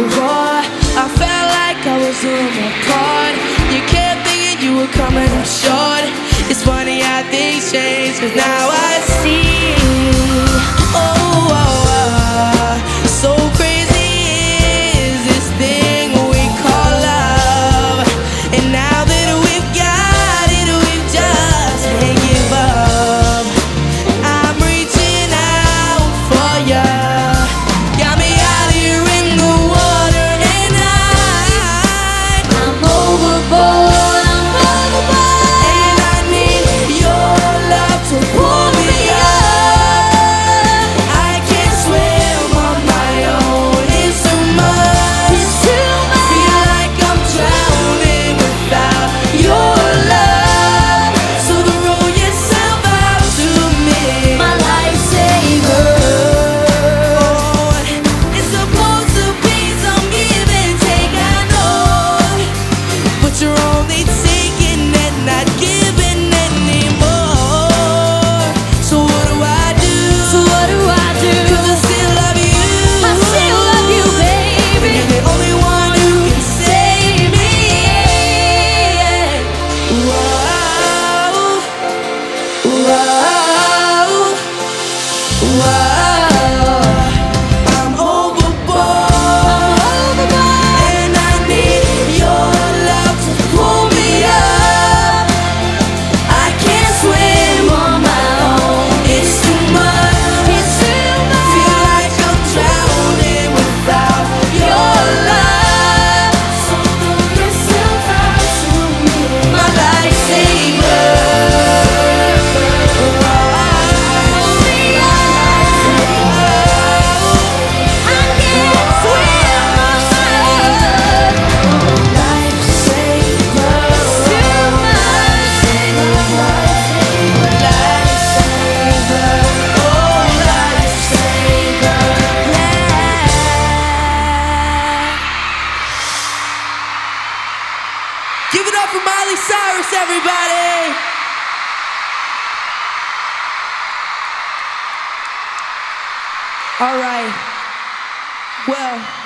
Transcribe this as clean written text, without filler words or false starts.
war. I felt like I was on my part. You kept thinking you were coming up short. It's funny how things change, 'cause now I see. So crazy is this thing we call love. And now that we've got it, we just can't give up. I'm reaching out for ya. Got me out here in the water, and I'm overboard, and I need your love to pull me up. I can't swim on my own, it's too much. Feel like I'm drowning without your love. So throw yourself out to me, my lifesaver. It's supposed to be some give and take, I know, but you're only taking and not giving anymore. So what do I do? 'Cause I still love you. Baby. You're the only one who can save me. Whoa, whoa, whoa. I'm overboard, and I need your love to pull me up. I can't swim on my own, it's too much. Feel like I'm drowning without your love. So throw yourself out to me, my lifesaver. Give it up for Miley Cyrus, everybody! All right. Well.